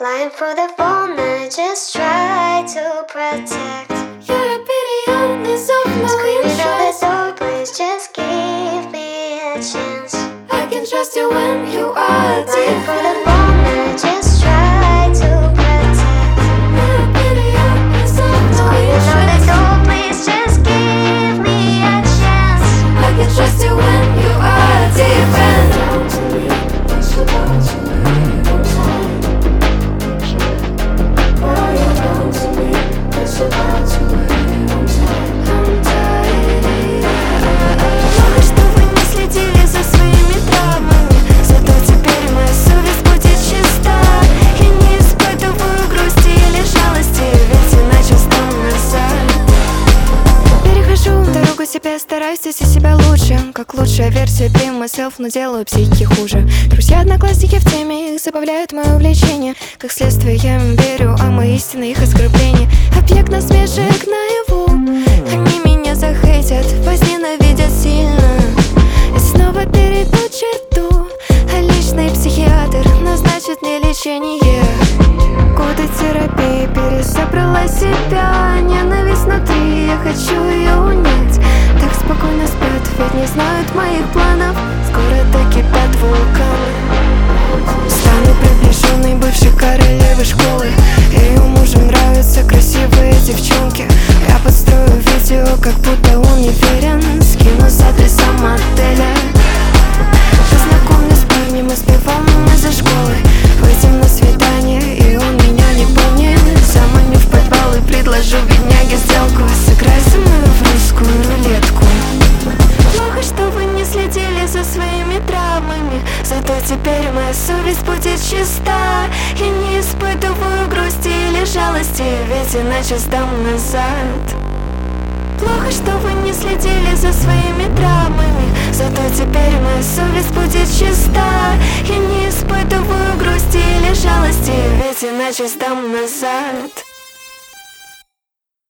Lying for the phone, I just try to protect. You're a pity on this of my Screaming out the interest. door, please just give me a chance. I can trust you when you are Lying for the different. phone, I just try to protect. You're a pity on this of my Screaming out the interest. door, please just give me a chance. I can trust you when you are different. Плохо, что вы не следили за своими травмами, зато теперь моя совесть будет чиста. Я не испытываю грусти или жалости, ведь иначе сдам назад. Перехожу дорогу себе, стараюсь вести себя лучше, как лучшая версия be myself, но делаю психи хуже. Друзья-одноклассники в теме, их забавляют мое увлечение. Как следствие я им верю, а мои истины их оскорбления. Объект насмешек наяву, они меня захейтят, возненавидят сильно и снова перейдут черту. А личный психиатр назначит мне лечение. Годы терапии, пересобрала себя. Ненависть внутри, я хочу ее унять. Так спокойно спят, ведь не знают моих планов. Скоро докипят вулканы. Стану приближенной бывшей королевой школы. Ее мужу нравятся красивые девчонки. Я подстрою видео, как будто он не верен. Скину с адреса мотеля. Познакомлюсь с парнем из пивом из-за школы. Выйдем на свидание, и он меня не помнит. Заманю в подвал и предложу бедняге сделку. Сыграй со мной в русскую рулетку. Плохо, что вы не следили за своими травмами, зато теперь моя совесть будет чиста. Я не испытываю грусти или жалости, ведь иначе сдам назад. Плохо, что вы не следили за своими травмами, зато теперь моя совесть будет чиста. Я не испытываю грусти или жалости, ведь иначе сдам назад.